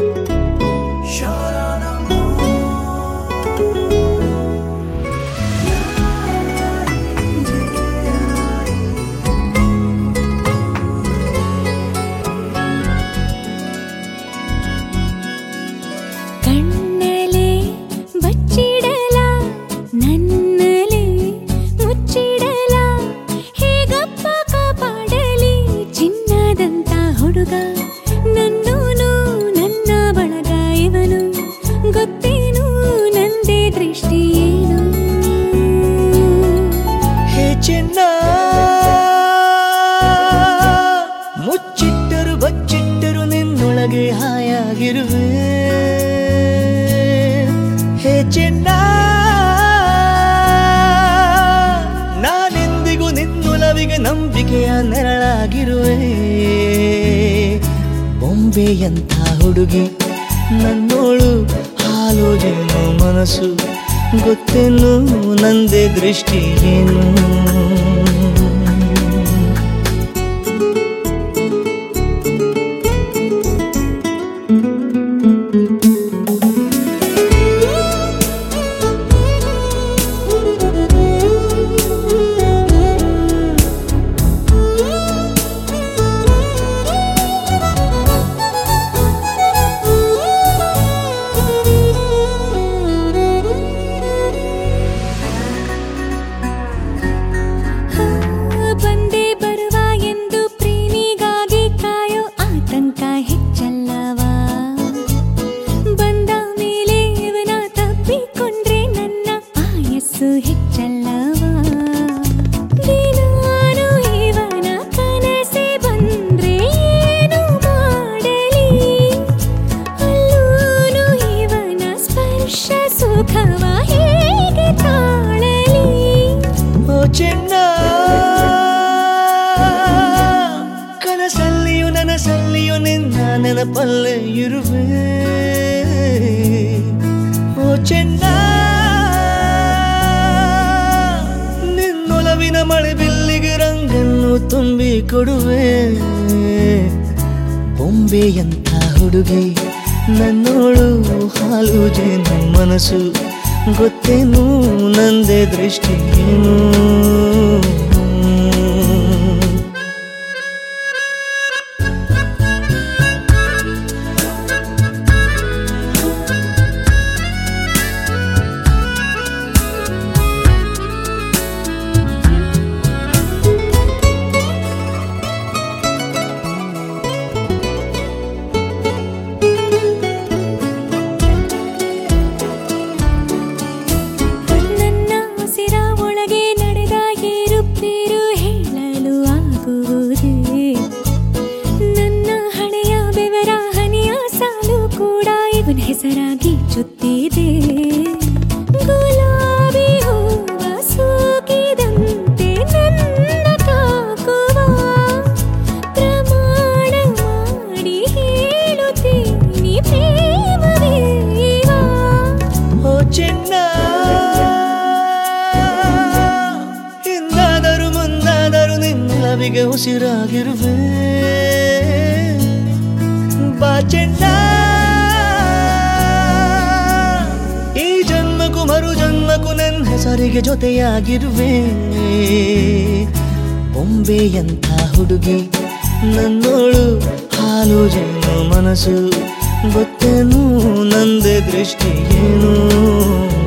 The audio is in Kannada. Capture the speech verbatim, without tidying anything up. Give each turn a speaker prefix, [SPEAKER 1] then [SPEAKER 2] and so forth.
[SPEAKER 1] ಮುಚ್ಚಿಟ್ಟರು ಬಚ್ಚಿಟ್ಟರು ನಿನ್ನೊಳಗೆ ಹಾಯಾಗಿರುವೆ ಹೇ ಚಿನ್ನ ನಾನೆಂದಿಗೂ ನಿನ್ನೊಲವಿಗೆ ನಂಬಿಕೆಯ ನೆರಳಾಗಿರುವೆ ಬೊಂಬೆಯಂಥ ಹುಡುಗಿ ನನ್ನೋಳು ಹಾಲು ಜೇನು ಮನಸ್ಸು ಗೊತ್ತೇನು ನಂದೇ ದೃಷ್ಟಿ ಏನು ಚಿನ್ನ ಕನಸಲ್ಲಿಯೂ ನನಸಲ್ಲಿಯೂ ನಿನ್ನ ನೆನಪಲ್ಲೇ ಇರುವೆ ಓ ಚಿನ್ನ ನಿನ್ನೊಲವಿನ ಮಳೆ ಬಿಲ್ಲಿಗೆ ರಂಗನ್ನು ತುಂಬಿ ಕೊಡುವೆ ಬೊಂಬೆಯಂಥ ಹುಡುಗಿ ನನ್ನೋಳು ಹಾಲು ಜೇನು ಮನಸ್ಸು ಗೊತ್ತೇನು ನಂದೇ ದೃಷ್ಟಿ ಏನು ಹೆಸರಾಗಿ ಚುತ್ತಿದೆ ಗುಲಾಬಿ ಹೂವ ಸೋಕಿದಂತೆ ನನ್ನ ತಾಕುವ ಪ್ರಮಾಣ ಮಾಡಿ ಹೇಳುತ್ತೀನಿ ಪ್ರೇಮವೇವ ಓ ಚಿನ್ನ ಹಿಂದಾದರೂ ಮುಂದಾದರೂ ನಿನ್ನವಿಗೆ ಉಸಿರಾಗಿರುವೆ ಬಾ ಚಿನ್ನ ಮರು ಜನ್ಮಕ್ಕೂ ನನ್ನ ಹೆಸರಿಗೆ ಜೊತೆಯಾಗಿರುವೆ ಬೊಂಬೆಯಂಥ ಹುಡುಗಿ ನನ್ನೋಳು ಹಾಲು ಜೇನು ಮನಸ್ಸು ಗೊತ್ತೇನು ನಂದೇ ದೃಷ್ಟಿ ಏನು